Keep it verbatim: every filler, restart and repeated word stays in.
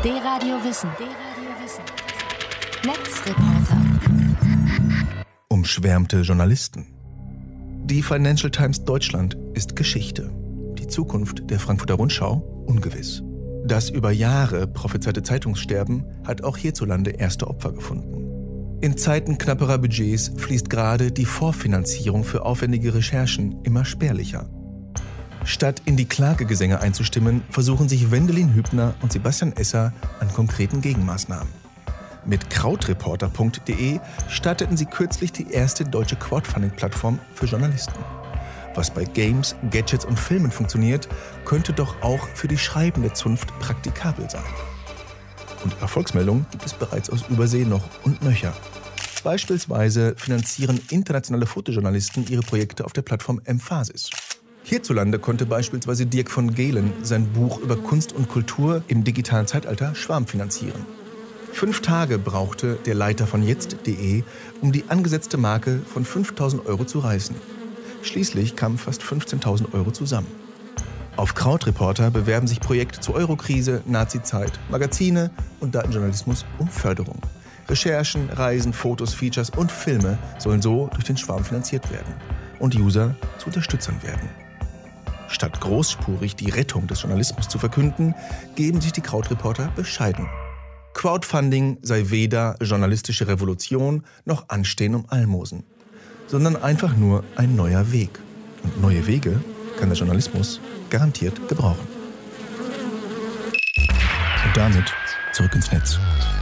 D-Radio Wissen. D-Radio Wissen. Netzreporter. Umschwärmte Journalisten. Die Financial Times Deutschland ist Geschichte. Die Zukunft der Frankfurter Rundschau ungewiss. Das über Jahre prophezeite Zeitungssterben hat auch hierzulande erste Opfer gefunden. In Zeiten knapperer Budgets fließt gerade die Vorfinanzierung für aufwendige Recherchen immer spärlicher. Statt in die Klagegesänge einzustimmen, versuchen sich Wendelin Hübner und Sebastian Esser an konkreten Gegenmaßnahmen. Mit Krautreporter punkt de starteten sie kürzlich die erste deutsche Crowdfunding-Plattform für Journalisten. Was bei Games, Gadgets und Filmen funktioniert, könnte doch auch für die schreibende Zunft praktikabel sein. Und Erfolgsmeldungen gibt es bereits aus Übersee noch und nöcher. Beispielsweise finanzieren internationale Fotojournalisten ihre Projekte auf der Plattform Emphasis. Hierzulande konnte beispielsweise Dirk von Gehlen sein Buch über Kunst und Kultur im digitalen Zeitalter Schwarm finanzieren. Fünf Tage brauchte der Leiter von jetzt punkt de, um die angesetzte Marke von fünftausend Euro zu reißen. Schließlich kamen fast fünfzehntausend Euro zusammen. Auf Krautreporter bewerben sich Projekte zur Eurokrise, Nazizeit, Magazine und Datenjournalismus um Förderung. Recherchen, Reisen, Fotos, Features und Filme sollen so durch den Schwarm finanziert werden und User zu Unterstützern werden. Statt großspurig die Rettung des Journalismus zu verkünden, geben sich die Krautreporter bescheiden. Crowdfunding sei weder journalistische Revolution noch Anstehen um Almosen, sondern einfach nur ein neuer Weg. Und neue Wege kann der Journalismus garantiert gebrauchen. Und damit zurück ins Netz.